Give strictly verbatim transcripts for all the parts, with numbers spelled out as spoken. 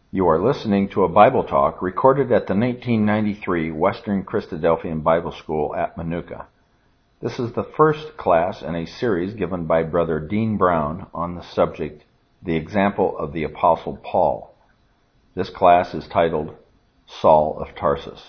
You are listening to a Bible talk recorded at the nineteen ninety-three Western Christadelphian Bible School at Manuka. This is the first class in a series given by Brother Dean Brown on the subject, The Example of the Apostle Paul. This class is titled, Saul of Tarsus.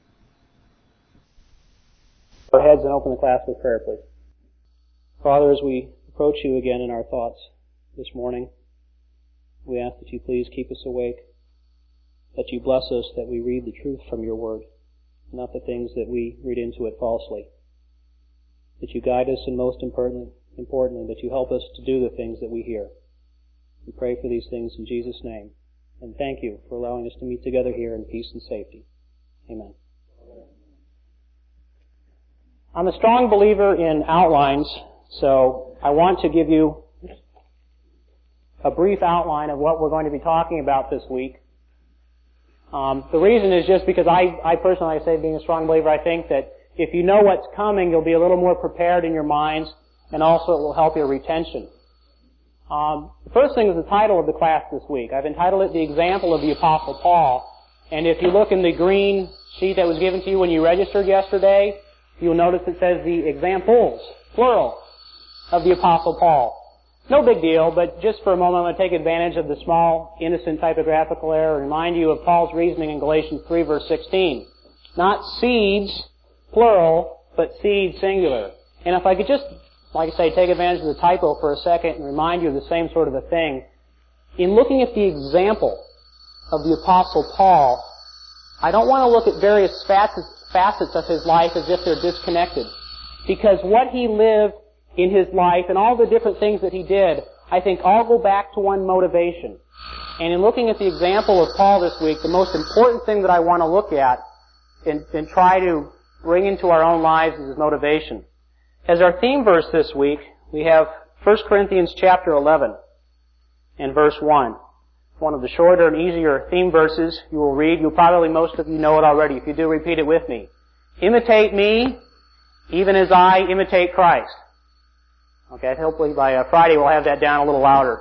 Go ahead and open the class with prayer, please. Father, as we approach you again in our thoughts this morning, we ask that you please keep us awake, that you bless us, that we read the truth from your word, not the things that we read into it falsely, that you guide us, and most importantly, importantly, that you help us to do the things that we hear. We pray for these things in Jesus' name, and thank you for allowing us to meet together here in peace and safety. Amen. I'm a strong believer in outlines, so I want to give you a brief outline of what we're going to be talking about this week. Um, the reason is just because I, I personally, I say being a strong believer, I think that if you know what's coming, you'll be a little more prepared in your minds, and also it will help your retention. Um, the first thing is the title of the class this week. I've entitled it The Example of the Apostle Paul, and if you look in the green sheet that was given to you when you registered yesterday, you'll notice it says the examples, plural, of the Apostle Paul. No big deal, but just for a moment I'm going to take advantage of the small, innocent typographical error and remind you of Paul's reasoning in Galatians three, verse sixteen. Not seeds, plural, but seed, singular. And if I could just, like I say, take advantage of the typo for a second and remind you of the same sort of a thing. In looking at the example of the Apostle Paul, I don't want to look at various facets, facets of his life as if they're disconnected. Because what he lived in his life and all the different things that he did, I think all go back to one motivation. And in looking at the example of Paul this week, the most important thing that I want to look at and, and try to bring into our own lives is his motivation. As our theme verse this week, we have First Corinthians chapter eleven and verse one. One of the shorter and easier theme verses you will read. You'll probably, most of you know it already. If you do, repeat it with me. Imitate me, even as I imitate Christ. Okay, hopefully by uh, Friday we'll have that down a little louder.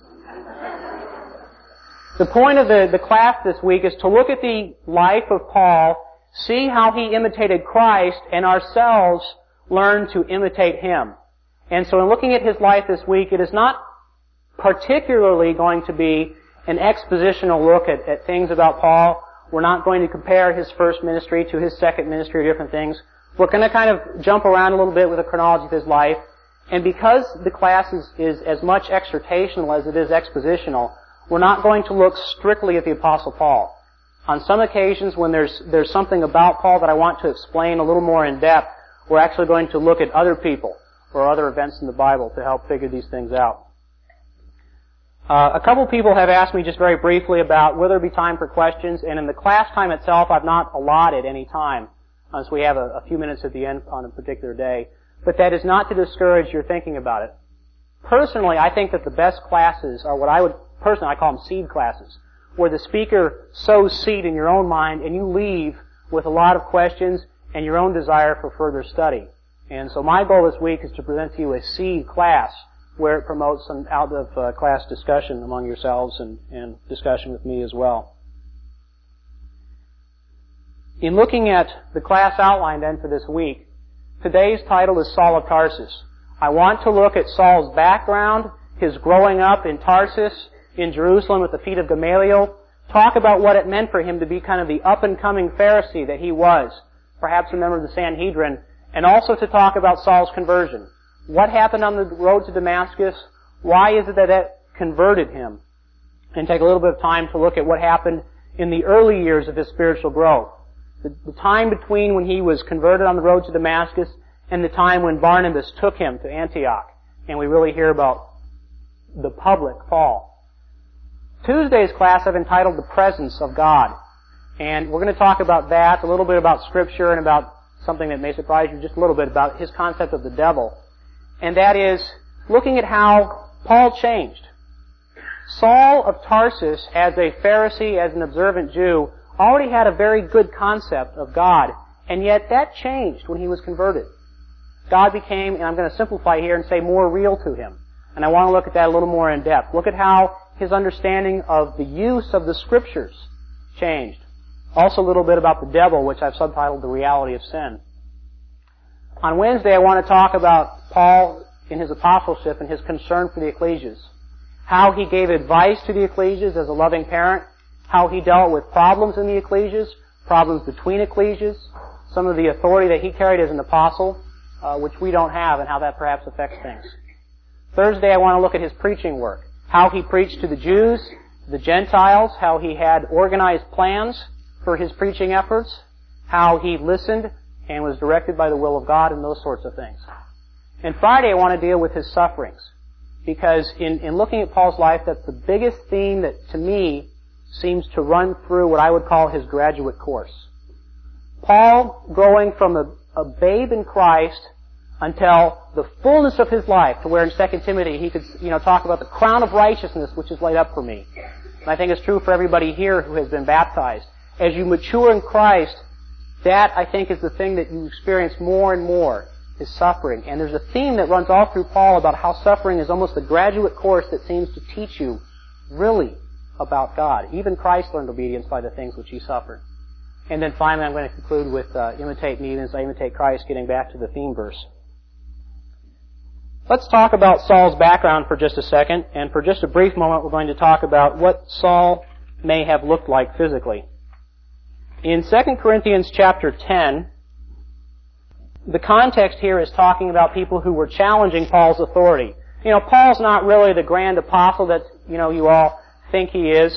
The point of the, the class this week is to look at the life of Paul, see how he imitated Christ, and ourselves learn to imitate him. And so in looking at his life this week, it is not particularly going to be an expositional look at, at things about Paul. We're not going to compare his first ministry to his second ministry or different things. We're going to kind of jump around a little bit with the chronology of his life. And because the class is, is as much exhortational as it is expositional, we're not going to look strictly at the Apostle Paul. On some occasions, when there's there's something about Paul that I want to explain a little more in depth, we're actually going to look at other people or other events in the Bible to help figure these things out. Uh, a couple people have asked me just very briefly about will there be time for questions, and in the class time itself, I've not allotted any time, unless we have a, a few minutes at the end on a particular day. But that is not to discourage your thinking about it. Personally, I think that the best classes are what I would, personally, I call them seed classes, where the speaker sows seed in your own mind and you leave with a lot of questions and your own desire for further study. And so my goal this week is to present to you a seed class where it promotes some out-of-class discussion among yourselves and, and discussion with me as well. In looking at the class outline then for this week, today's title is Saul of Tarsus. I want to look at Saul's background, his growing up in Tarsus, in Jerusalem at the feet of Gamaliel, talk about what it meant for him to be kind of the up-and-coming Pharisee that he was, perhaps a member of the Sanhedrin, and also to talk about Saul's conversion. What happened on the road to Damascus? Why is it that that converted him? And take a little bit of time to look at what happened in the early years of his spiritual growth. The, the time between when he was converted on the road to Damascus and the time when Barnabas took him to Antioch. And we really hear about the public Paul. Tuesday's class I've entitled The Presence of God. And we're going to talk about that, a little bit about Scripture, and about something that may surprise you just a little bit about his concept of the devil. And that is looking at how Paul changed. Saul of Tarsus, as a Pharisee, as an observant Jew, already had a very good concept of God, and yet that changed when he was converted. God became, and I'm going to simplify here and say, more real to him. And I want to look at that a little more in depth. Look at how his understanding of the use of the Scriptures changed. Also a little bit about the devil, which I've subtitled The Reality of Sin. On Wednesday, I want to talk about Paul in his apostleship and his concern for the ecclesias. How he gave advice to the ecclesias as a loving parent. How he dealt with problems in the ecclesias, problems between ecclesias, some of the authority that he carried as an apostle, uh, which we don't have, and how that perhaps affects things. Thursday, I want to look at his preaching work. How he preached to the Jews, the Gentiles, how he had organized plans for his preaching efforts, how he listened and was directed by the will of God, and those sorts of things. And Friday, I want to deal with his sufferings. Because in, in looking at Paul's life, that's the biggest theme that, to me, seems to run through what I would call his graduate course. Paul growing from a, a babe in Christ until the fullness of his life, to where in Second Timothy he could, you know, talk about the crown of righteousness which is laid up for me. And I think it's true for everybody here who has been baptized. As you mature in Christ, that, I think, is the thing that you experience more and more, is suffering. And there's a theme that runs all through Paul about how suffering is almost a graduate course that seems to teach you, really, about God. Even Christ learned obedience by the things which he suffered. And then finally, I'm going to conclude with uh, imitate me as I imitate Christ, getting back to the theme verse. Let's talk about Saul's background for just a second, and for just a brief moment, we're going to talk about what Saul may have looked like physically. In Second Corinthians chapter ten, the context here is talking about people who were challenging Paul's authority. You know, Paul's not really the grand apostle that, you know, you all think he is.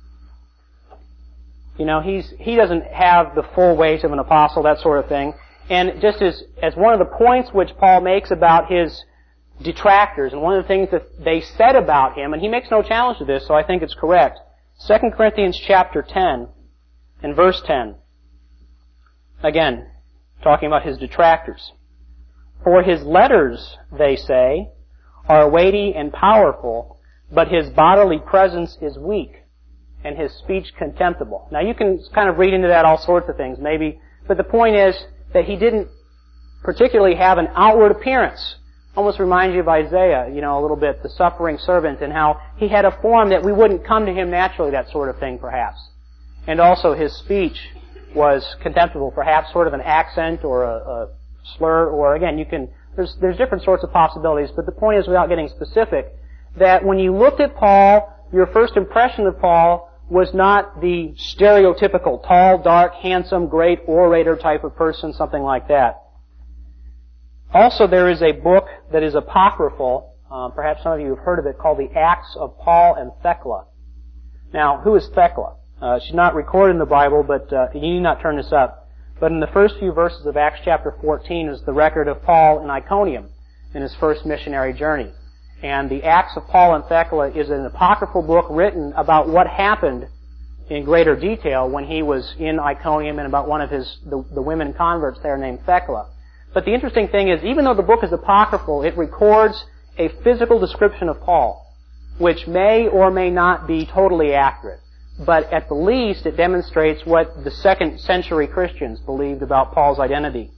You know, he's, he doesn't have the full weight of an apostle, that sort of thing. And just as, as one of the points which Paul makes about his detractors, and one of the things that they said about him, and he makes no challenge to this, so I think it's correct. Second Corinthians chapter ten and verse ten. Again, talking about his detractors. For his letters, they say, are weighty and powerful, but his bodily presence is weak, and his speech contemptible. Now you can kind of read into that all sorts of things, maybe, but the point is that he didn't particularly have an outward appearance. Almost reminds you of Isaiah, you know, a little bit, the suffering servant, and how he had a form that we wouldn't come to him naturally, that sort of thing, perhaps. And also his speech was contemptible, perhaps sort of an accent or a, a slur, or again, you can, there's, there's different sorts of possibilities, but the point is, without getting specific, that when you looked at Paul, your first impression of Paul was not the stereotypical tall, dark, handsome, great orator type of person, something like that. Also, there is a book that is apocryphal, um, perhaps some of you have heard of it, called The Acts of Paul and Thecla. Now, who is Thecla? Uh, she's not recorded in the Bible, but uh, you need not turn this up. But in the first few verses of Acts chapter fourteen is the record of Paul in Iconium in his first missionary journey. And the Acts of Paul and Thecla is an apocryphal book written about what happened in greater detail when he was in Iconium, and about one of his the, the women converts there named Thecla. But the interesting thing is, even though the book is apocryphal, it records a physical description of Paul, which may or may not be totally accurate. But at the least, it demonstrates what the second century Christians believed about Paul's identity.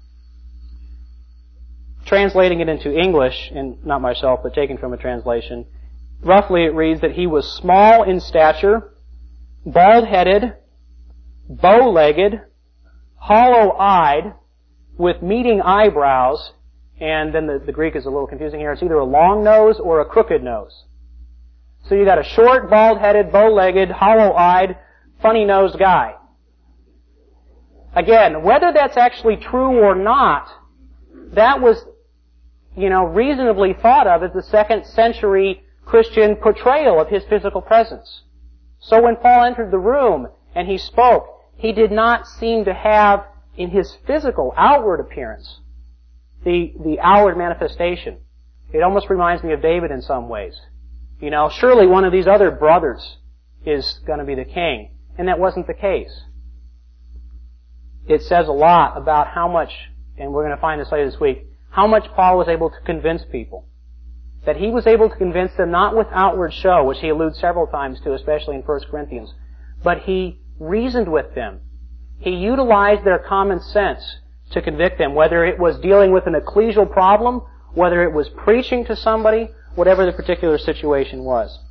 Translating it into English, and not myself, but taken from a translation, roughly it reads that he was small in stature, bald-headed, bow-legged, hollow-eyed, with meeting eyebrows, and then the, the Greek is a little confusing here. It's either a long nose or a crooked nose. So you got a short, bald-headed, bow-legged, hollow-eyed, funny-nosed guy. Again, whether that's actually true or not, that was, you know, reasonably thought of as the second century Christian portrayal of his physical presence. So when Paul entered the room and he spoke, he did not seem to have in his physical, outward appearance, the, the outward manifestation. It almost reminds me of David in some ways. You know, surely one of these other brothers is going to be the king. And that wasn't the case. It says a lot about how much, and we're going to find this later this week, how much Paul was able to convince people. That he was able to convince them not with outward show, which he alludes several times to, especially in First Corinthians, but he reasoned with them. He utilized their common sense to convict them, whether it was dealing with an ecclesial problem, whether it was preaching to somebody, whatever the particular situation was.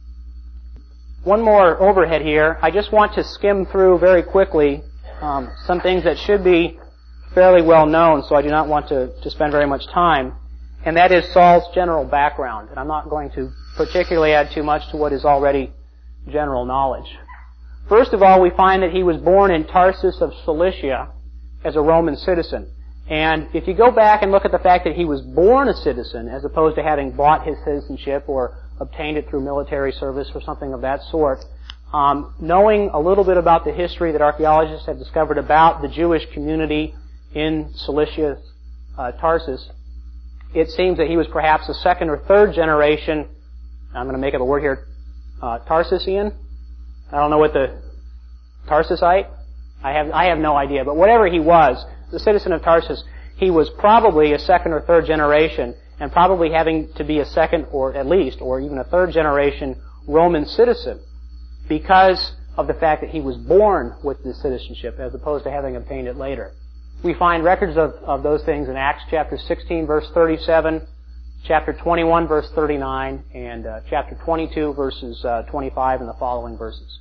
One more overhead here. I just want to skim through very quickly um, some things that should be fairly well known, so I do not want to, to spend very much time, and that is Saul's general background. And I'm not going to particularly add too much to what is already general knowledge. First of all, we find that he was born in Tarsus of Cilicia as a Roman citizen. And if you go back and look at the fact that he was born a citizen as opposed to having bought his citizenship or obtained it through military service or something of that sort, um, knowing a little bit about the history that archaeologists have discovered about the Jewish community in Cilicia, uh, Tarsus, it seems that he was perhaps a second or third generation, I'm going to make up a word here, uh, Tarsusian? I don't know what the, Tarsusite? I have, I have no idea, but whatever he was, the citizen of Tarsus, he was probably a second or third generation, and probably having to be a second or at least, or even a third generation Roman citizen, because of the fact that he was born with this citizenship as opposed to having obtained it later. We find records of, of those things in Acts chapter sixteen verse thirty-seven, chapter twenty-one verse thirty-nine, and uh, chapter twenty-two verses uh, twenty-five and the following verses.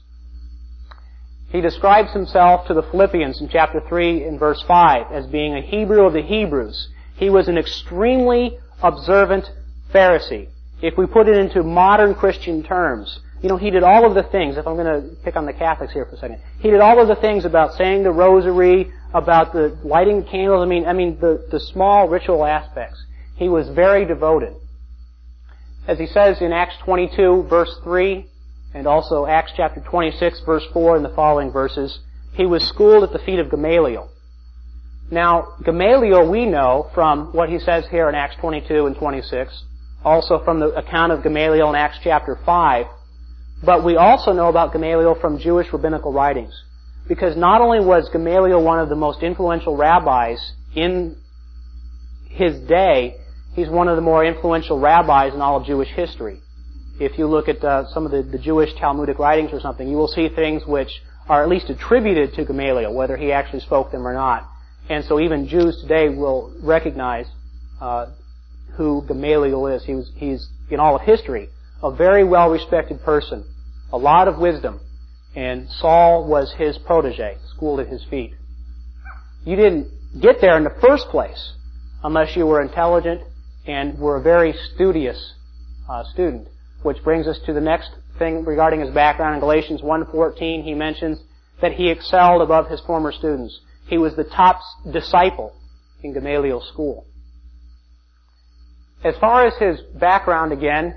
He describes himself to the Philippians in chapter three and verse five as being a Hebrew of the Hebrews. He was an extremely observant Pharisee. If we put it into modern Christian terms, you know, he did all of the things, if I'm going to pick on the Catholics here for a second, he did all of the things about saying the rosary, about the lighting candles, I mean, I mean the, the small ritual aspects. He was very devoted. As he says in Acts twenty-two verse three, and also Acts chapter twenty-six verse four and the following verses, he was schooled at the feet of Gamaliel. Now, Gamaliel we know from what he says here in Acts twenty-two and twenty-six, also from the account of Gamaliel in Acts chapter five, but we also know about Gamaliel from Jewish rabbinical writings. Because not only was Gamaliel one of the most influential rabbis in his day, he's one of the more influential rabbis in all of Jewish history. If you look at uh, some of the, the Jewish Talmudic writings or something, you will see things which are at least attributed to Gamaliel, whether he actually spoke them or not. And so even Jews today will recognize uh, who Gamaliel is. He was, he's, in all of history, a very well-respected person, a lot of wisdom, and Saul was his protege, schooled at his feet. You didn't get there in the first place unless you were intelligent and were a very studious uh, student. Which brings us to the next thing regarding his background. In Galatians one fourteen, he mentions that he excelled above his former students. He was the top disciple in Gamaliel's school. As far as his background again,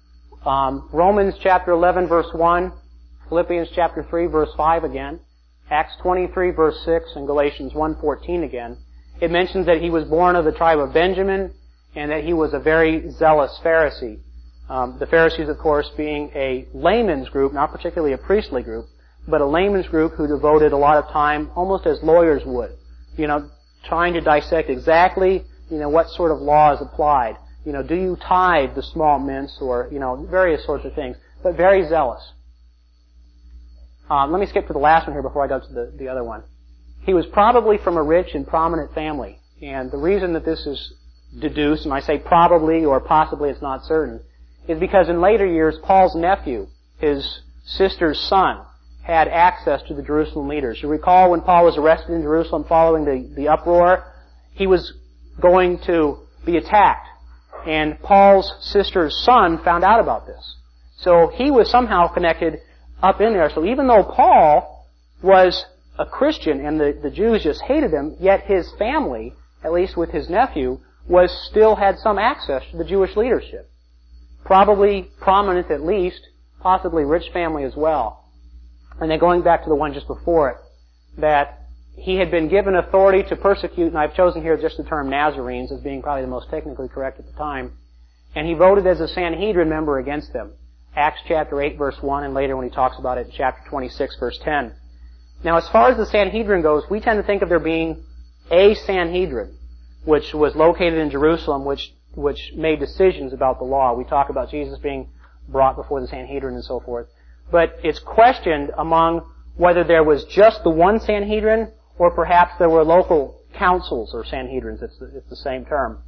um, Romans chapter eleven verse one, Philippians chapter three verse five again, Acts twenty-three verse six, and Galatians one fourteen again, it mentions that he was born of the tribe of Benjamin and that he was a very zealous Pharisee. Um, the Pharisees, of course, being a layman's group, not particularly a priestly group, but a layman's group who devoted a lot of time, almost as lawyers would, you know, trying to dissect exactly, you know, what sort of law is applied. You know, do you tithe the small mints or, you know, various sorts of things, but very zealous. Um, let me skip to the last one here before I go to the, the other one. He was probably from a rich and prominent family, and the reason that this is deduced, and I say probably or possibly, it's not certain, is because in later years, Paul's nephew, his sister's son, had access to the Jerusalem leaders. You recall when Paul was arrested in Jerusalem following the, the uproar, he was going to be attacked. And Paul's sister's son found out about this. So he was somehow connected up in there. So even though Paul was a Christian and the, the Jews just hated him, yet his family, at least with his nephew, was still had some access to the Jewish leadership. Probably prominent at least, possibly rich family as well. And then going back to the one just before it, that he had been given authority to persecute, and I've chosen here just the term Nazarenes as being probably the most technically correct at the time, and he voted as a Sanhedrin member against them. Acts chapter eight verse one, and later when he talks about it in chapter twenty-six verse ten. Now as far as the Sanhedrin goes, we tend to think of there being a Sanhedrin, which was located in Jerusalem, which which made decisions about the law. We talk about Jesus being brought before the Sanhedrin and so forth. But it's questioned among whether there was just the one Sanhedrin or perhaps there were local councils or Sanhedrins. It's the, it's the same term.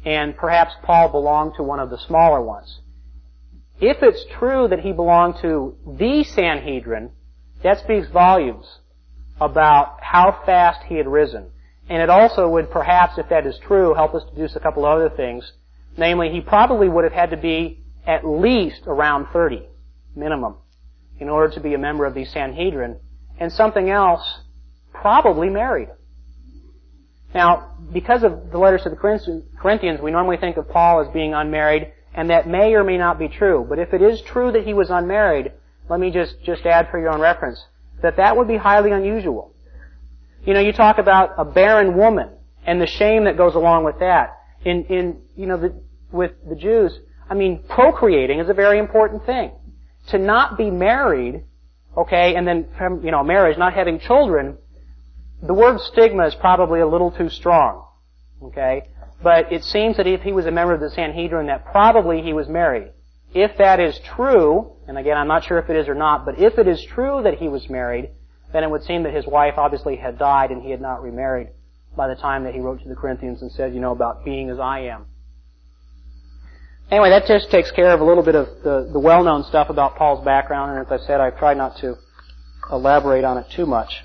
and perhaps Paul belonged to one of the smaller ones. If it's true that he belonged to the Sanhedrin, that speaks volumes about how fast he had risen. And it also would perhaps, if that is true, help us deduce a couple of other things. Namely, he probably would have had to be at least around thirty, minimum, in order to be a member of the Sanhedrin. And something else, probably married. Now, because of the letters to the Corinthians, we normally think of Paul as being unmarried, and that may or may not be true. But if it is true that he was unmarried, let me just, just add for your own reference, that that would be highly unusual. You know, you talk about a barren woman and the shame that goes along with that. In, in, you know, the, with the Jews, I mean, procreating is a very important thing. To not be married, okay, and then from, you know, marriage, not having children, the word stigma is probably a little too strong, okay? But it seems that if he was a member of the Sanhedrin, that probably he was married. If that is true, and again, I'm not sure if it is or not, but if it is true that he was married, then it would seem that his wife obviously had died and he had not remarried by the time that he wrote to the Corinthians and said, you know, about being as I am. Anyway, that just takes care of a little bit of the, the well-known stuff about Paul's background, and as I said, I've tried not to elaborate on it too much.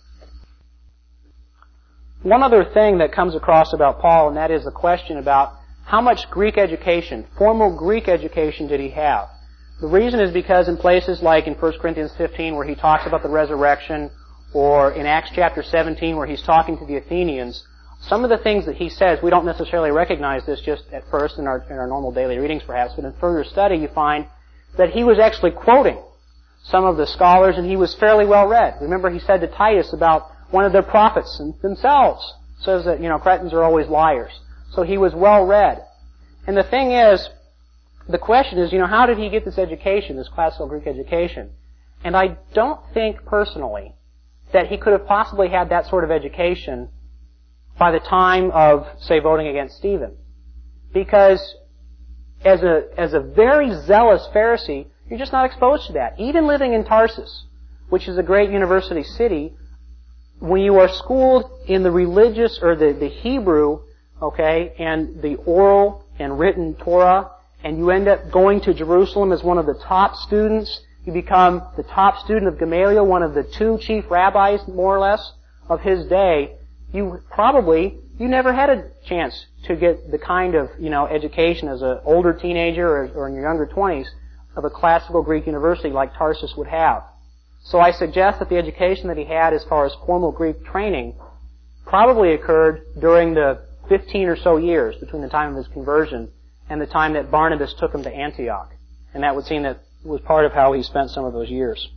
One other thing that comes across about Paul, and that is the question about how much Greek education, formal Greek education, did he have? The reason is because in places like in First Corinthians fifteen where he talks about the resurrection, or in Acts chapter seventeen where he's talking to the Athenians, some of the things that he says, we don't necessarily recognize this just at first in our, in our normal daily readings perhaps, but in further study you find that he was actually quoting some of the scholars and he was fairly well read. Remember he said to Titus about one of their prophets themselves, says that, you know, Cretans are always liars. So he was well read. And the thing is, the question is, you know, how did he get this education, this classical Greek education? And I don't think personally that he could have possibly had that sort of education by the time of, say, voting against Stephen. Because as a, as a very zealous Pharisee, you're just not exposed to that. Even living in Tarsus, which is a great university city, when you are schooled in the religious or the, the Hebrew, okay, and the oral and written Torah, and you end up going to Jerusalem as one of the top students, you become the top student of Gamaliel, one of the two chief rabbis, more or less, of his day, you probably, you never had a chance to get the kind of, you know, education as an older teenager or, or in your younger twenties of a classical Greek university like Tarsus would have. So I suggest that the education that he had as far as formal Greek training probably occurred during the fifteen or so years between the time of his conversion and the time that Barnabas took him to Antioch. And that would seem that was part of how he spent some of those years.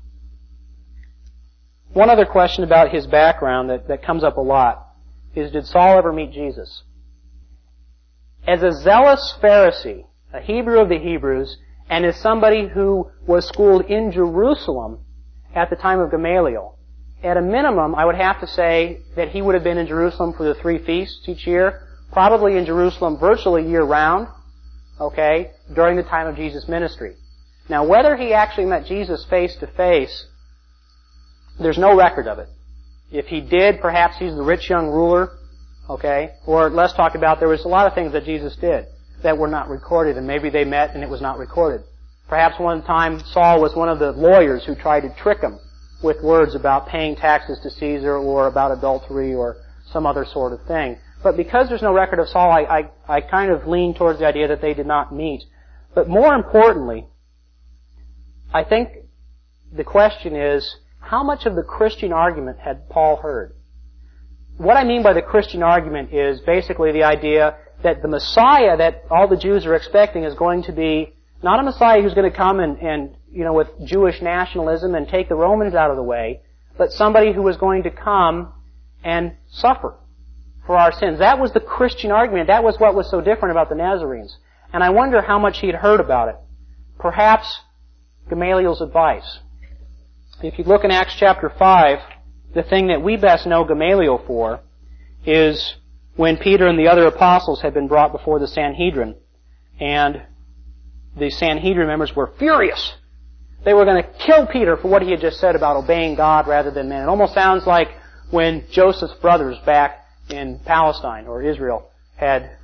One other question about his background that, that comes up a lot is, did Saul ever meet Jesus? As a zealous Pharisee, a Hebrew of the Hebrews, and as somebody who was schooled in Jerusalem at the time of Gamaliel, at a minimum, I would have to say that he would have been in Jerusalem for the three feasts each year, probably in Jerusalem virtually year-round, okay, during the time of Jesus' ministry. Now, whether he actually met Jesus face-to-face, there's no record of it. If he did, perhaps he's the rich young ruler, okay, or let's talk about there was a lot of things that Jesus did that were not recorded, and maybe they met and it was not recorded. Perhaps one time Saul was one of the lawyers who tried to trick him with words about paying taxes to Caesar or about adultery or some other sort of thing. But because there's no record of Saul, I, I, I kind of lean towards the idea that they did not meet. But more importantly, I think the question is, how much of the Christian argument had Paul heard? What I mean by the Christian argument is basically the idea that the Messiah that all the Jews are expecting is going to be not a Messiah who's going to come and, and, you know, with Jewish nationalism and take the Romans out of the way, but somebody who was going to come and suffer for our sins. That was the Christian argument. That was what was so different about the Nazarenes. And I wonder how much he had heard about it. Perhaps Gamaliel's advice. If you look in Acts chapter five, the thing that we best know Gamaliel for is when Peter and the other apostles had been brought before the Sanhedrin, and the Sanhedrin members were furious. They were going to kill Peter for what he had just said about obeying God rather than men. It almost sounds like when Joseph's brothers back in Palestine or Israel had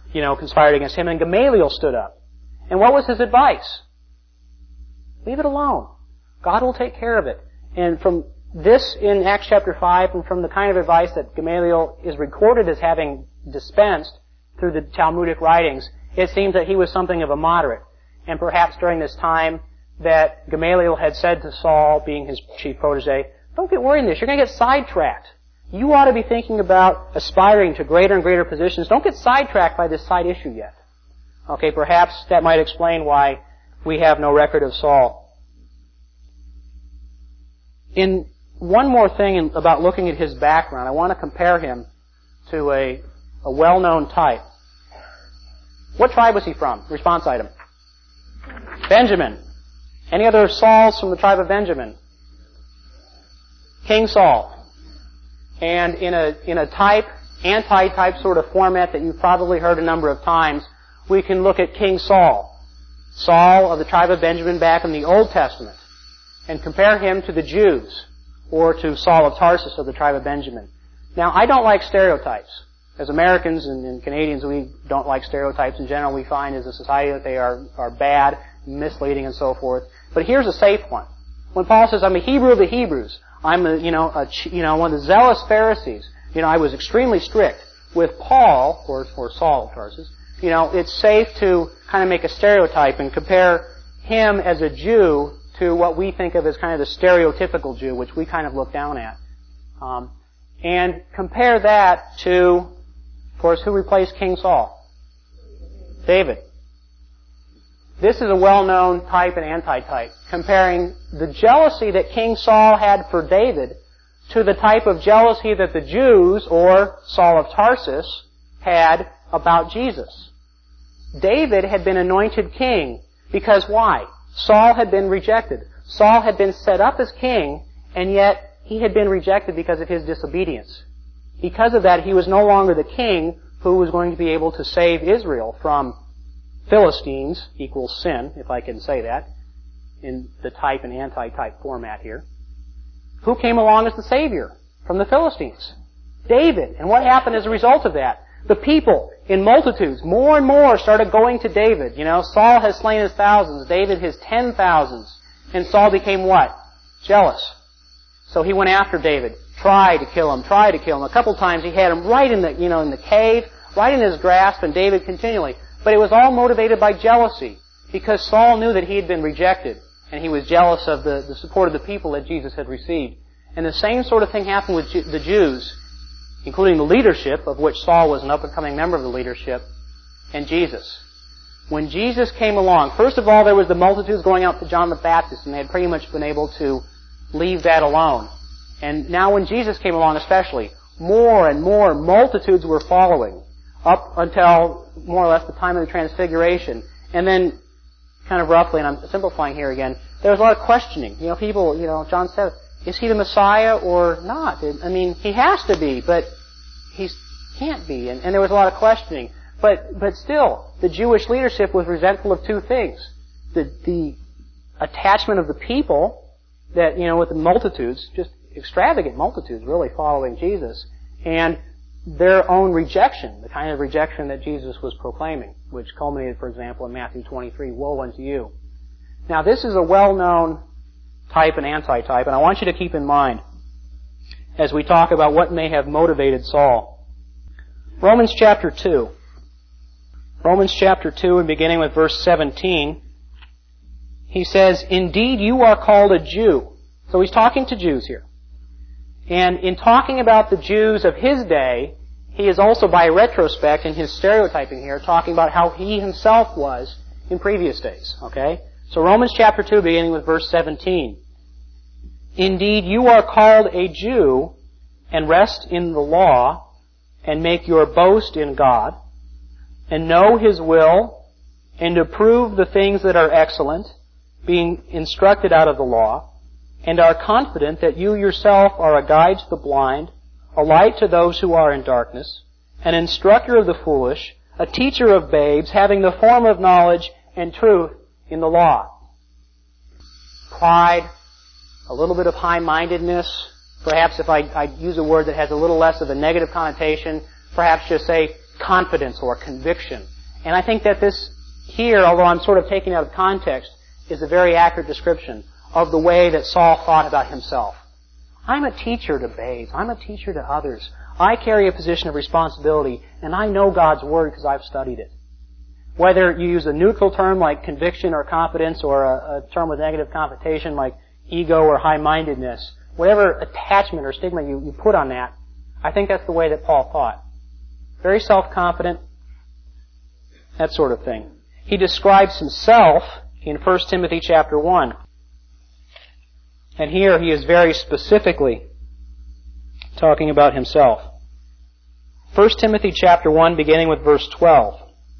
you know, conspired against him, and Gamaliel stood up. And what was his advice? Leave it alone. God will take care of it. And from this in Acts chapter five, and from the kind of advice that Gamaliel is recorded as having dispensed through the Talmudic writings, it seems that he was something of a moderate. And perhaps during this time that Gamaliel had said to Saul, being his chief protege, don't get worried in this. You're going to get sidetracked. You ought to be thinking about aspiring to greater and greater positions. Don't get sidetracked by this side issue yet. Okay, perhaps that might explain why we have no record of Saul. In one more thing about looking at his background, I want to compare him to a, a well-known type. What tribe was he from? Response item. Benjamin. Any other Sauls from the tribe of Benjamin? King Saul. And in a, in a type, anti-type sort of format that you've probably heard a number of times, we can look at King Saul. Saul of the tribe of Benjamin back in the Old Testament. And compare him to the Jews, or to Saul of Tarsus of the tribe of Benjamin. Now, I don't like stereotypes. As Americans and, and Canadians, we don't like stereotypes in general. We find as a society that they are, are bad, misleading, and so forth. But here's a safe one. When Paul says, I'm a Hebrew of the Hebrews, I'm a, you know, a, you know, one of the zealous Pharisees, you know, I was extremely strict. With Paul, or, or Saul of Tarsus, you know, it's safe to kind of make a stereotype and compare him as a Jew to what we think of as kind of the stereotypical Jew, which we kind of look down at. Um, and compare that to, of course, who replaced King Saul? David. This is a well-known type and anti-type, comparing the jealousy that King Saul had for David to the type of jealousy that the Jews, or Saul of Tarsus, had about Jesus. David had been anointed king because why? Saul had been rejected. Saul had been set up as king, and yet he had been rejected because of his disobedience. Because of that, he was no longer the king who was going to be able to save Israel from Philistines equals sin, if I can say that, in the type and anti-type format here. Who came along as the Savior from the Philistines? David. And what happened as a result of that? The people, in multitudes, more and more started going to David. You know, Saul has slain his thousands, David his ten thousands. And Saul became what? Jealous. So he went after David, tried to kill him, tried to kill him. A couple times he had him right in the, you know, in the cave, right in his grasp, and David continually. But it was all motivated by jealousy, because Saul knew that he had been rejected, and he was jealous of the, the support of the people that Jesus had received. And the same sort of thing happened with Ju- the Jews, including the leadership, of which Saul was an up-and-coming member of the leadership, and Jesus. When Jesus came along, first of all, there was the multitudes going out to John the Baptist, and they had pretty much been able to leave that alone. And now when Jesus came along especially, more and more multitudes were following, up until more or less the time of the Transfiguration. And then, kind of roughly, and I'm simplifying here again, there was a lot of questioning. You know, people, you know, John said, is he the Messiah or not? I mean, he has to be, but he can't be. And, and there was a lot of questioning. But but still, the Jewish leadership was resentful of two things. The, the attachment of the people, that, you know, with the multitudes, just extravagant multitudes really following Jesus, and their own rejection, the kind of rejection that Jesus was proclaiming, which culminated, for example, in Matthew twenty-three, woe unto you. Now, this is a well-known type and anti-type, and I want you to keep in mind as we talk about what may have motivated Saul. Romans chapter two. Romans chapter two, and beginning with verse seventeen, he says, indeed you are called a Jew. So he's talking to Jews here. And in talking about the Jews of his day, he is also, by retrospect, in his stereotyping here, talking about how he himself was in previous days. Okay? So Romans chapter two, beginning with verse seventeen. Indeed, you are called a Jew, and rest in the law, and make your boast in God, and know His will, and approve the things that are excellent, being instructed out of the law, and are confident that you yourself are a guide to the blind, a light to those who are in darkness, an instructor of the foolish, a teacher of babes, having the form of knowledge and truth in the law. Pride, a little bit of high-mindedness, perhaps if I, I use a word that has a little less of a negative connotation, perhaps just say confidence or conviction. And I think that this here, although I'm sort of taking it out of context, is a very accurate description of the way that Saul thought about himself. I'm a teacher to babes. I'm a teacher to others. I carry a position of responsibility, and I know God's Word because I've studied it. Whether you use a neutral term like conviction or confidence, or a, a term with negative connotation like ego or high-mindedness, whatever attachment or stigma you, you put on that, I think that's the way that Paul thought. Very self-confident, that sort of thing. He describes himself in First Timothy chapter one. And here he is very specifically talking about himself. First Timothy chapter one, beginning with verse twelve.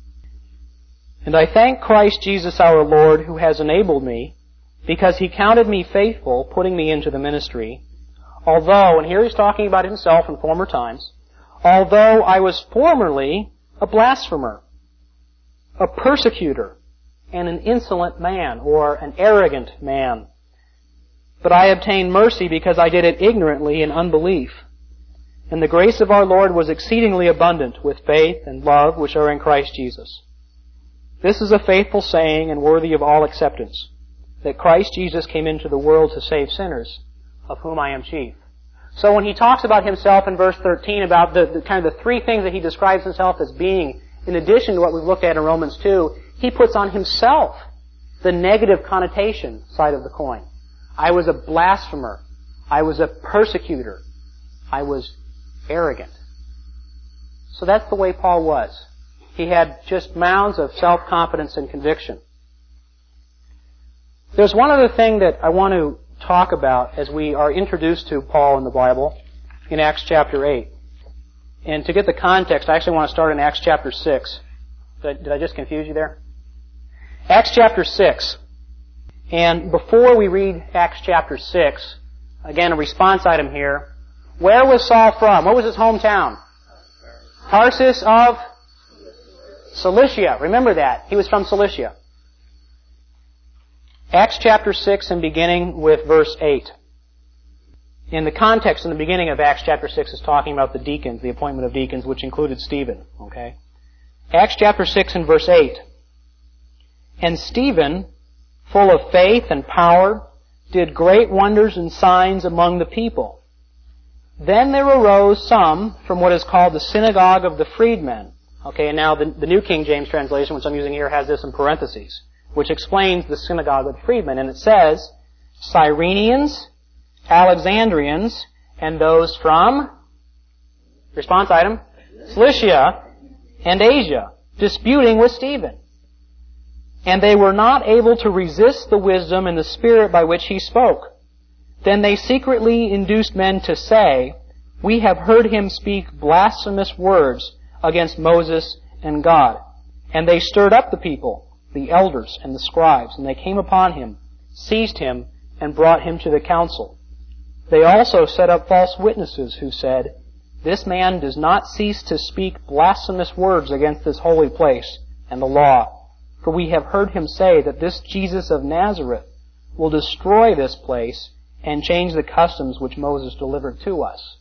And I thank Christ Jesus our Lord, who has enabled me, because he counted me faithful, putting me into the ministry, although, and here he's talking about himself in former times, although I was formerly a blasphemer, a persecutor, and an insolent man, or an arrogant man. But I obtained mercy because I did it ignorantly in unbelief. And the grace of our Lord was exceedingly abundant with faith and love which are in Christ Jesus. This is a faithful saying and worthy of all acceptance, that Christ Jesus came into the world to save sinners, of whom I am chief. So when he talks about himself in verse thirteen, about the, the kind of the three things that he describes himself as being, in addition to what we've looked at in Romans two, he puts on himself the negative connotation side of the coin. I was a blasphemer. I was a persecutor. I was arrogant. So that's the way Paul was. He had just mounds of self-confidence and conviction. There's one other thing that I want to talk about as we are introduced to Paul in the Bible in Acts chapter eight. And to get the context, I actually want to start in Acts chapter six. Did I, did I just confuse you there? Acts chapter six. And before we read Acts chapter six, again, a response item here. Where was Saul from? What was his hometown? Tarsus of Cilicia. Remember that. He was from Cilicia. Acts chapter six and beginning with verse eight. In the context in the beginning of Acts chapter six is talking about the deacons, the appointment of deacons, which included Stephen. Okay? Acts chapter six and verse eight. And Stephen, full of faith and power, did great wonders and signs among the people. Then there arose some from what is called the synagogue of the freedmen. Okay, and now the, the New King James translation, which I'm using here, has this in parentheses, which explains the synagogue of the freedmen. And it says, Cyrenians, Alexandrians, and those from, response item, Cilicia and Asia, disputing with Stephen. And they were not able to resist the wisdom and the spirit by which he spoke. Then they secretly induced men to say, We have heard him speak blasphemous words against Moses and God. And they stirred up the people, the elders and the scribes, and they came upon him, seized him, and brought him to the council. They also set up false witnesses who said, This man does not cease to speak blasphemous words against this holy place and the law. For we have heard him say that this Jesus of Nazareth will destroy this place and change the customs which Moses delivered to us.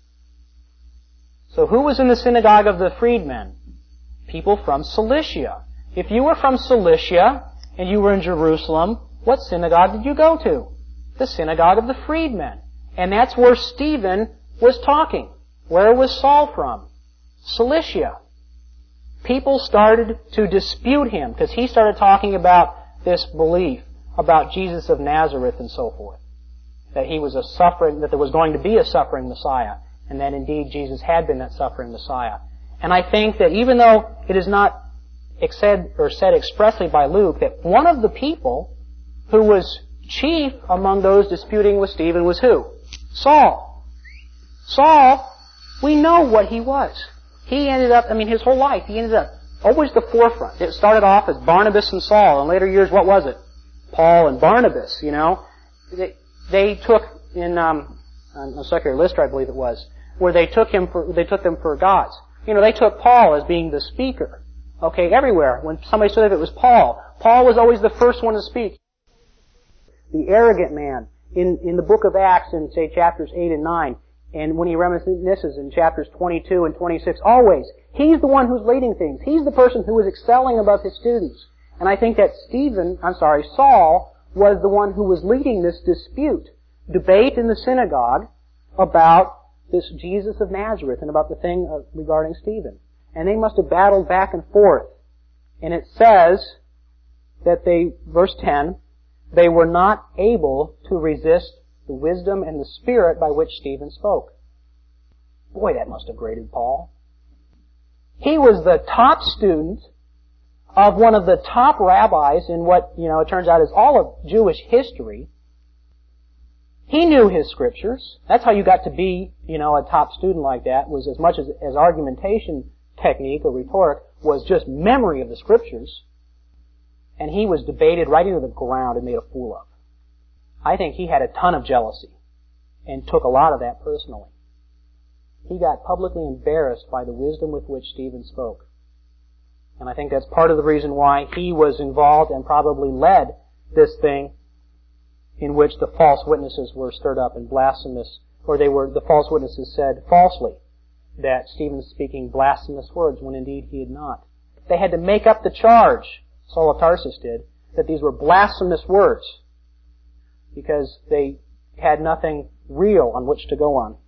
So who was in the synagogue of the freedmen? People from Cilicia. If you were from Cilicia and you were in Jerusalem, what synagogue did you go to? The synagogue of the freedmen. And that's where Stephen was talking. Where was Saul from? Cilicia. People started to dispute him because he started talking about this belief about Jesus of Nazareth and so forth. That he was a suffering, that there was going to be a suffering Messiah, and that indeed Jesus had been that suffering Messiah. And I think that even though it is not said or said expressly by Luke, that one of the people who was chief among those disputing with Stephen was who? Saul. Saul, we know what he was. He ended up, I mean, his whole life, he ended up always the forefront. It started off as Barnabas and Saul. In later years, what was it? Paul and Barnabas, you know. They, they took in, um, on Secular Lister, I believe it was, where they took him for, they took them for gods. You know, they took Paul as being the speaker. Okay, everywhere. When somebody stood up, it was Paul. Paul was always the first one to speak. The arrogant man in, in the book of Acts in, say, chapters eight and nine, and when he reminisces in chapters twenty-two and twenty-six, always, He's the one who's leading things. He's the person who was excelling above his students. And I think that Stephen, I'm sorry, Saul was the one who was leading this dispute, debate in the synagogue about this Jesus of Nazareth and about the thing regarding Stephen. And they must have battled back and forth. And it says that they, verse ten, they were not able to resist the wisdom and the spirit by which Stephen spoke. Boy, that must have grated Paul. He was the top student of one of the top rabbis in what, you know, it turns out is all of Jewish history. He knew his scriptures. That's how you got to be, you know, a top student like that, was as much as, as argumentation technique or rhetoric was just memory of the scriptures. And he was debated right into the ground and made a fool of. I think he had a ton of jealousy and took a lot of that personally. He got publicly embarrassed by the wisdom with which Stephen spoke. And I think that's part of the reason why he was involved and probably led this thing in which the false witnesses were stirred up and blasphemous, or they were, the false witnesses said falsely that Stephen was speaking blasphemous words when indeed he had not. They had to make up the charge, Saul of Tarsus did, that these were blasphemous words because they had nothing real on which to go on.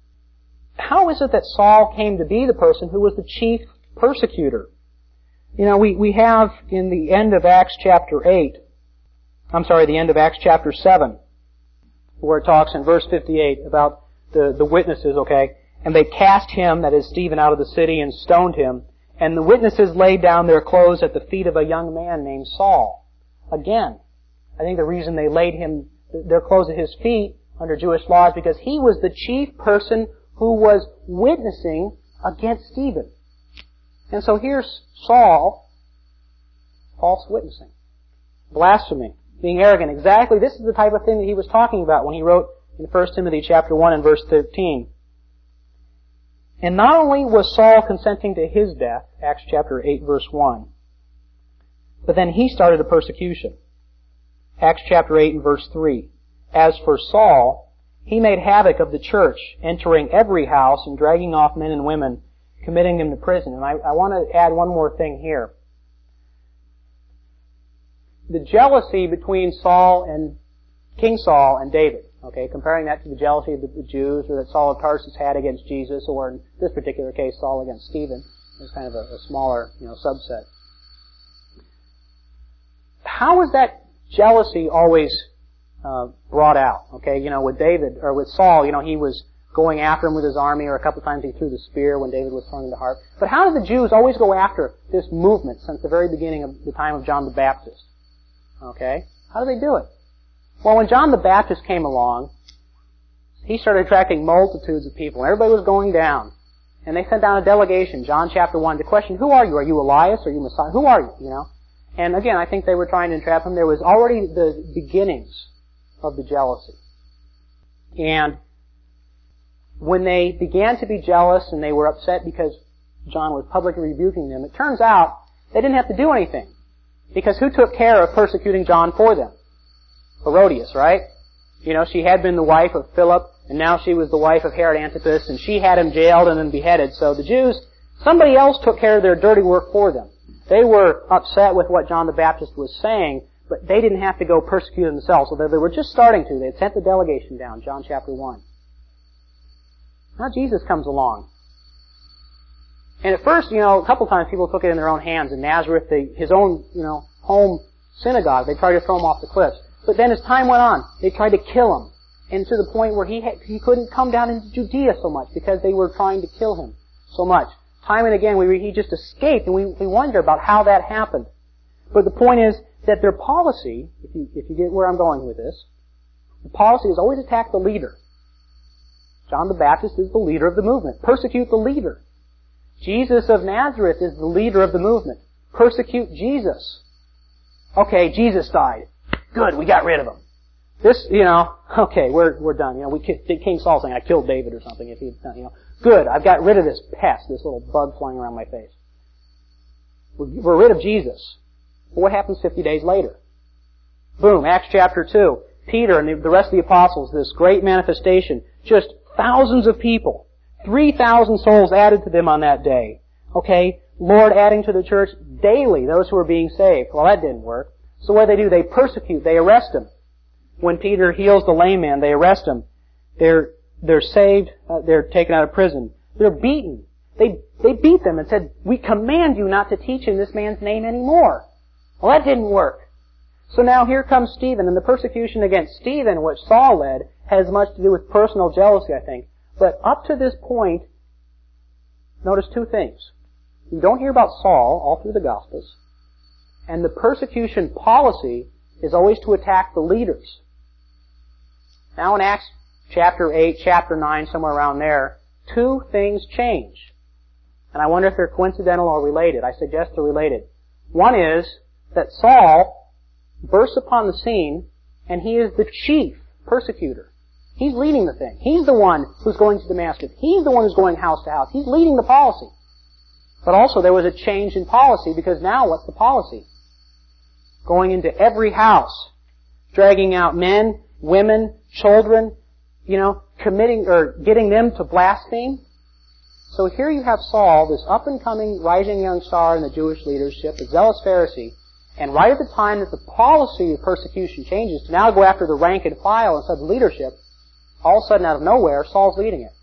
How is it that Saul came to be the person who was the chief persecutor? You know, we, we have in the end of Acts chapter eight, I'm sorry, the end of Acts chapter seven, where it talks in verse fifty-eight about the, the witnesses, okay, and they cast him, that is Stephen, out of the city and stoned him, and the witnesses laid down their clothes at the feet of a young man named Saul. Again, I think the reason they laid him, their clothes at his feet under Jewish law is because he was the chief person who was witnessing against Stephen. And so here's Saul, false witnessing, blaspheming, being arrogant. Exactly, this is the type of thing that he was talking about when he wrote in First Timothy chapter one and verse thirteen. And not only was Saul consenting to his death, Acts chapter eight verse one, but then he started a persecution. Acts chapter eight and verse three. As for Saul, he made havoc of the church, entering every house and dragging off men and women, committing them to prison. And I, I want to add one more thing here. The jealousy between Saul and King Saul and David, okay, comparing that to the jealousy of the, the Jews, or that Saul of Tarsus had against Jesus, or in this particular case, Saul against Stephen, is kind of a, a smaller, you know, subset. How is that jealousy always uh, brought out? Okay, you know, with David, or with Saul, you know, he was going after him with his army, or a couple times he threw the spear when David was throwing the harp. But how did the Jews always go after this movement since the very beginning of the time of John the Baptist? Okay? How do they do it? Well, when John the Baptist came along, he started attracting multitudes of people, and everybody was going down. And they sent down a delegation, John chapter one, to question, who are you? Are you Elias? Are you Messiah? Who are you? You know? And again, I think they were trying to entrap him. There was already the beginnings of the jealousy. And when they began to be jealous and they were upset because John was publicly rebuking them, it turns out they didn't have to do anything. Because who took care of persecuting John for them? Herodias, right? You know, she had been the wife of Philip, and now she was the wife of Herod Antipas, and she had him jailed and then beheaded. So the Jews, somebody else took care of their dirty work for them. They were upset with what John the Baptist was saying, but they didn't have to go persecute themselves. So they were just starting to. They had sent the delegation down, John chapter one. Now Jesus comes along. And at first, you know, a couple times people took it in their own hands. In Nazareth, they, his own, you know, home synagogue, they tried to throw him off the cliffs. But then as time went on, they tried to kill him. And to the point where he had, he couldn't come down into Judea so much because they were trying to kill him so much. Time and again, we read he just escaped, and we, we wonder about how that happened. But the point is that their policy, if you, if you get where I'm going with this, the policy is always attack the leader. John the Baptist is the leader of the movement. Persecute the leader. Jesus of Nazareth is the leader of the movement. Persecute Jesus. Okay, Jesus died. Good, we got rid of him. This, you know, okay, we're we're done. You know, we did King Saul saying, I killed David or something if he'd done, you know. Good, I've got rid of this pest, this little bug flying around my face. We're, we're rid of Jesus. But what happens fifty days later? Boom, Acts chapter two. Peter and the, the rest of the apostles, this great manifestation, just thousands of people. three thousand souls added to them on that day. Okay, Lord adding to the church daily those who are being saved. Well, that didn't work. So what do they do? They persecute, they arrest him. When Peter heals the lame man, they arrest him. They're, they're saved, uh, they're taken out of prison. They're beaten. They, they beat them and said, we command you not to teach in this man's name anymore. Well, that didn't work. So now here comes Stephen, and the persecution against Stephen, which Saul led, has much to do with personal jealousy, I think. But up to this point, notice two things. You don't hear about Saul all through the Gospels, and the persecution policy is always to attack the leaders. Now in Acts chapter eight, chapter nine, somewhere around there, two things change. And I wonder if they're coincidental or related. I suggest they're related. One is that Saul bursts upon the scene, and he is the chief persecutor. He's leading the thing. He's the one who's going to Damascus. He's the one who's going house to house. He's leading the policy. But also there was a change in policy, because now what's the policy? Going into every house, dragging out men, women, children, you know, committing or getting them to blaspheme. So here you have Saul, this up-and-coming, rising young star in the Jewish leadership, a zealous Pharisee, and right at the time that the policy of persecution changes to now go after the rank and file instead of the leadership, all of a sudden out of nowhere, Saul's leading it.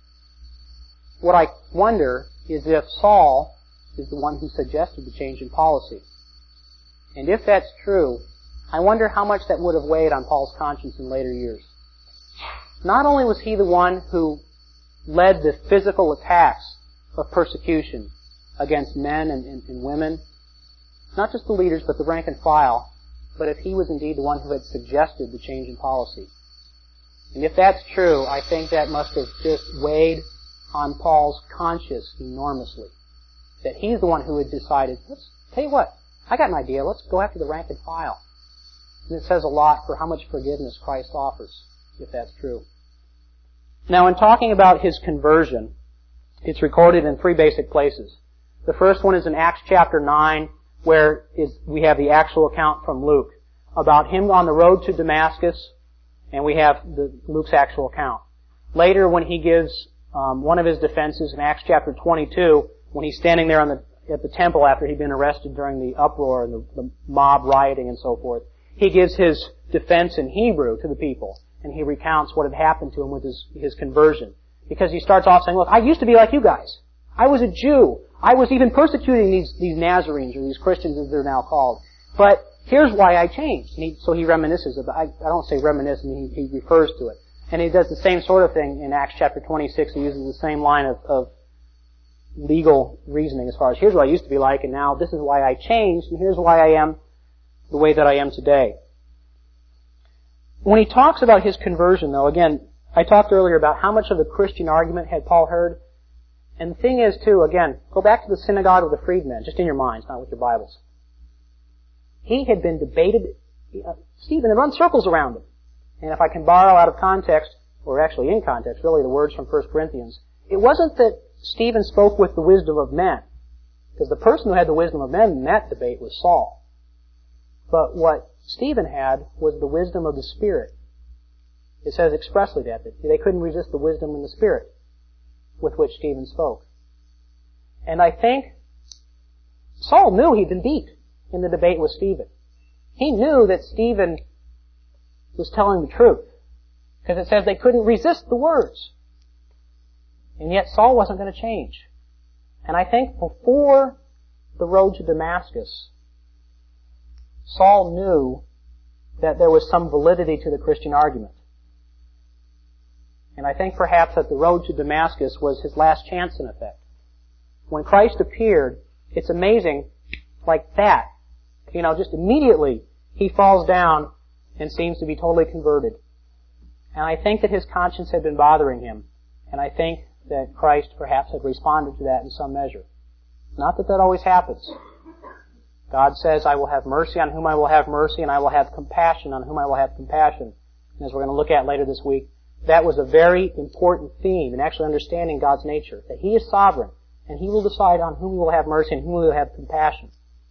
What I wonder is if Saul is the one who suggested the change in policy. And if that's true, I wonder how much that would have weighed on Paul's conscience in later years. Not only was he the one who led the physical attacks of persecution against men and, and, and women, not just the leaders, but the rank and file, but if he was indeed the one who had suggested the change in policy. And if that's true, I think that must have just weighed on Paul's conscience enormously. That he's the one who had decided, let's tell you what, I got an idea, let's go after the rank and file. And it says a lot for how much forgiveness Christ offers, if that's true. Now, in talking about his conversion, it's recorded in three basic places. The first one is in Acts chapter nine, where is, we have the actual account from Luke about him on the road to Damascus, and we have the, Luke's actual account. Later, when he gives um, one of his defenses in Acts chapter twenty-two, when he's standing there on the, at the temple after he'd been arrested during the uproar and the, the mob rioting and so forth, he gives his defense in Hebrew to the people, and he recounts what had happened to him with his, his conversion. Because he starts off saying, look, I used to be like you guys. I was a Jew. I was even persecuting these, these Nazarenes, or these Christians as they're now called. But here's why I changed. And he, so he reminisces about, I, I don't say reminisce, I mean, he, he refers to it. And he does the same sort of thing in Acts chapter twenty-six. He uses the same line of, of legal reasoning as far as here's what I used to be like, and now this is why I changed, and here's why I am the way that I am today. When he talks about his conversion, though, again, I talked earlier about how much of the Christian argument had Paul heard. And the thing is, too, again, go back to the synagogue of the freedmen, just in your minds, not with your Bibles. He had been debated, uh, Stephen had run circles around him. And if I can borrow out of context, or actually in context, really the words from First Corinthians, it wasn't that Stephen spoke with the wisdom of men, because the person who had the wisdom of men in that debate was Saul. But what Stephen had was the wisdom of the Spirit. It says expressly that, that they couldn't resist the wisdom in the Spirit with which Stephen spoke. And I think Saul knew he'd been beat in the debate with Stephen. He knew that Stephen was telling the truth, because it says they couldn't resist the words. And yet Saul wasn't going to change. And I think before the road to Damascus, Saul knew that there was some validity to the Christian argument. And I think perhaps that the road to Damascus was his last chance in effect. When Christ appeared, it's amazing, like that. You know, just immediately he falls down and seems to be totally converted. And I think that his conscience had been bothering him. And I think that Christ perhaps had responded to that in some measure. Not that that always happens. God says, I will have mercy on whom I will have mercy, and I will have compassion on whom I will have compassion. And as we're going to look at later this week, that was a very important theme in actually understanding God's nature, that He is sovereign, and He will decide on whom He will have mercy and whom He will have compassion.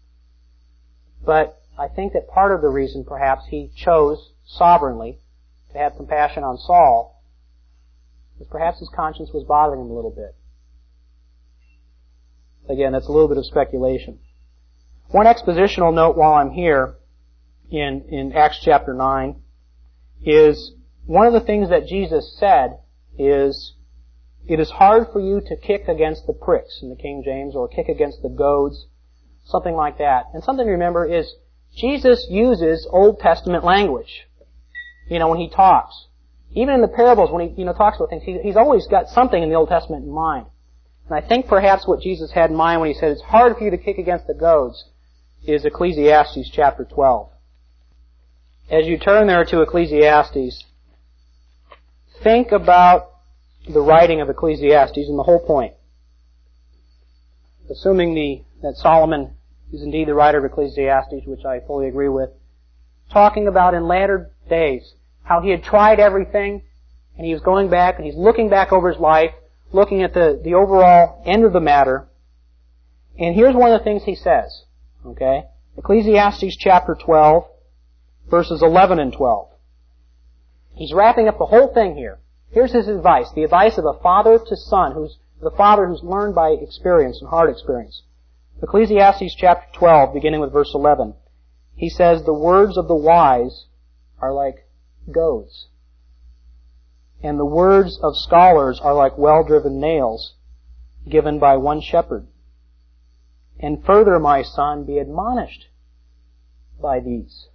But I think that part of the reason, perhaps, He chose sovereignly to have compassion on Saul was perhaps his conscience was bothering him a little bit. Again, that's a little bit of speculation. One expositional note while I'm here in, in Acts chapter nine is one of the things that Jesus said is, it is hard for you to kick against the pricks in the King James, or kick against the goads, something like that. And something to remember is Jesus uses Old Testament language, you know, when He talks. Even in the parables, when He, you know, talks about things, he, He's always got something in the Old Testament in mind. And I think perhaps what Jesus had in mind when He said it's hard for you to kick against the goads is Ecclesiastes chapter twelve. As you turn there to Ecclesiastes, think about the writing of Ecclesiastes and the whole point. Assuming the, that Solomon is indeed the writer of Ecclesiastes, which I fully agree with, talking about in latter days how he had tried everything, and he was going back, and he's looking back over his life, looking at the, the overall end of the matter. And here's one of the things he says, okay? Ecclesiastes chapter twelve, verses eleven and twelve. He's wrapping up the whole thing here. Here's his advice, the advice of a father to son, who's the father who's learned by experience and hard experience. Ecclesiastes chapter twelve, beginning with verse eleven. He says, the words of the wise are like goads, and the words of scholars are like well-driven nails given by one shepherd. And further, my son, be admonished by these.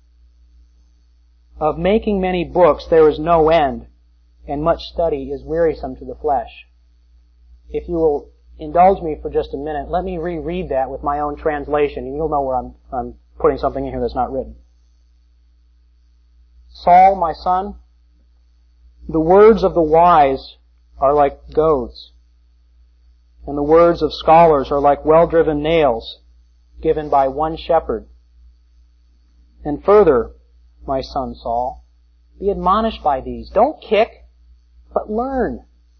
Of making many books there is no end, and much study is wearisome to the flesh. If you will indulge me for just a minute, let me reread that with my own translation, and you'll know where I'm, I'm putting something in here that's not written. Saul, my son, the words of the wise are like goads, and the words of scholars are like well-driven nails given by one shepherd. And further, my son Saul, be admonished by these. Don't kick, but learn.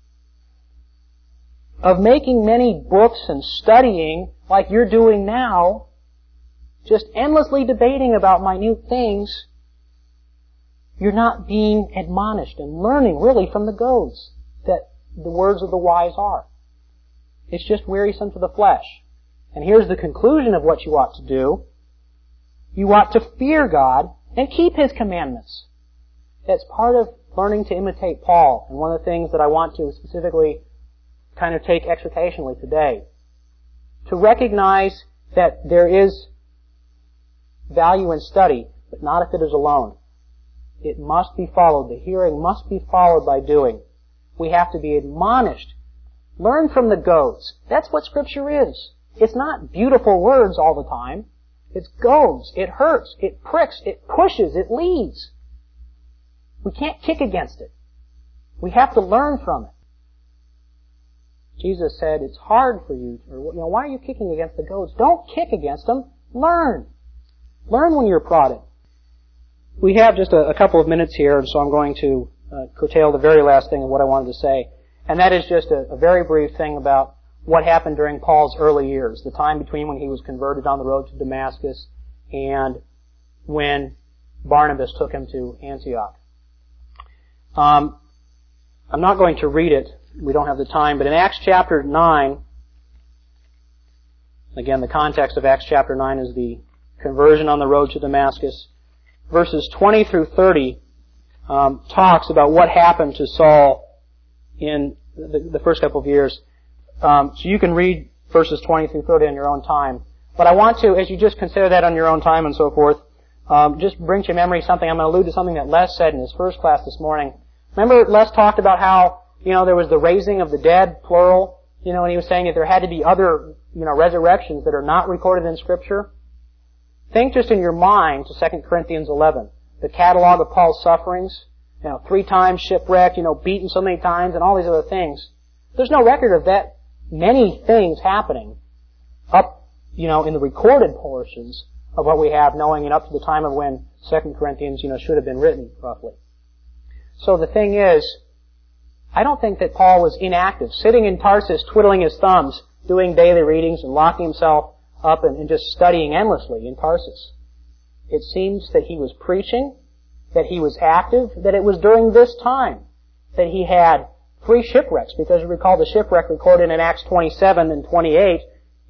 Of making many books and studying like you're doing now, just endlessly debating about minute things, you're not being admonished and learning really from the goads that the words of the wise are. It's just wearisome to the flesh. And here's the conclusion of what you ought to do. You ought to fear God and keep His commandments. That's part of learning to imitate Paul, and one of the things that I want to specifically kind of take exhortationally today. To recognize that there is value in study, but not if it is alone. It must be followed. The hearing must be followed by doing. We have to be admonished. Learn from the goads. That's what Scripture is. It's not beautiful words all the time. It's goads. It hurts. It pricks. It pushes. It leads. We can't kick against it. We have to learn from it. Jesus said, it's hard for you, or, you know, why are you kicking against the goads? Don't kick against them. Learn. Learn when you're prodded. We have just a, a couple of minutes here, so I'm going to uh, curtail the very last thing of what I wanted to say. And that is just a, a very brief thing about what happened during Paul's early years, the time between when he was converted on the road to Damascus and when Barnabas took him to Antioch. Um, I'm not going to read it. We don't have the time. But in Acts chapter nine, again, the context of Acts chapter nine is the conversion on the road to Damascus. Verses twenty through thirty um, talks about what happened to Saul in the, the first couple of years. Um, so you can read verses twenty through thirty on your own time. But I want to, as you just consider that on your own time and so forth, um, just bring to your memory something. I'm going to allude to something that Les said in his first class this morning. Remember, Les talked about how, you know, there was the raising of the dead, plural, you know, and he was saying that there had to be other, you know, resurrections that are not recorded in Scripture. Think just in your mind to Second Corinthians eleven, the catalog of Paul's sufferings, you know, three times shipwrecked, you know, beaten so many times, and all these other things. There's no record of that many things happening up, you know, in the recorded portions of what we have, knowing and up to the time of when Second Corinthians, you know, should have been written, roughly. So the thing is, I don't think that Paul was inactive, sitting in Tarsus, twiddling his thumbs, doing daily readings and locking himself up and, and just studying endlessly in Tarsus. It seems that he was preaching, that he was active, that it was during this time that he had three shipwrecks, because you recall the shipwreck recorded in Acts twenty-seven and twenty-eight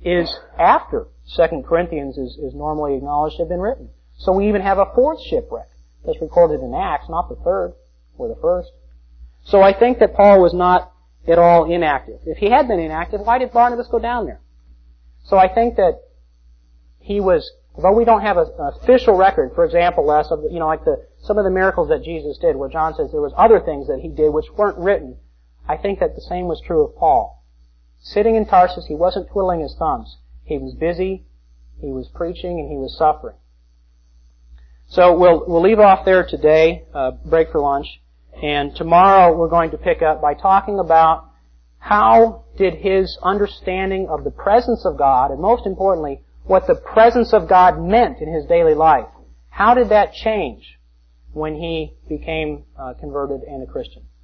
is after Second Corinthians is, is normally acknowledged to have been written. So we even have a fourth shipwreck that's recorded in Acts, not the third or the first. So I think that Paul was not at all inactive. If he had been inactive, why did Barnabas go down there? So I think that he was, although we don't have a, an official record, for example, Les, of the, you know, like the some of the miracles that Jesus did, where John says there was other things that he did which weren't written, I think that the same was true of Paul. Sitting in Tarsus, he wasn't twiddling his thumbs. He was busy, he was preaching, and he was suffering. So we'll we'll leave off there today, uh, break for lunch, and tomorrow we're going to pick up by talking about how did his understanding of the presence of God, and most importantly, what the presence of God meant in his daily life, how did that change when he became uh, converted and a Christian?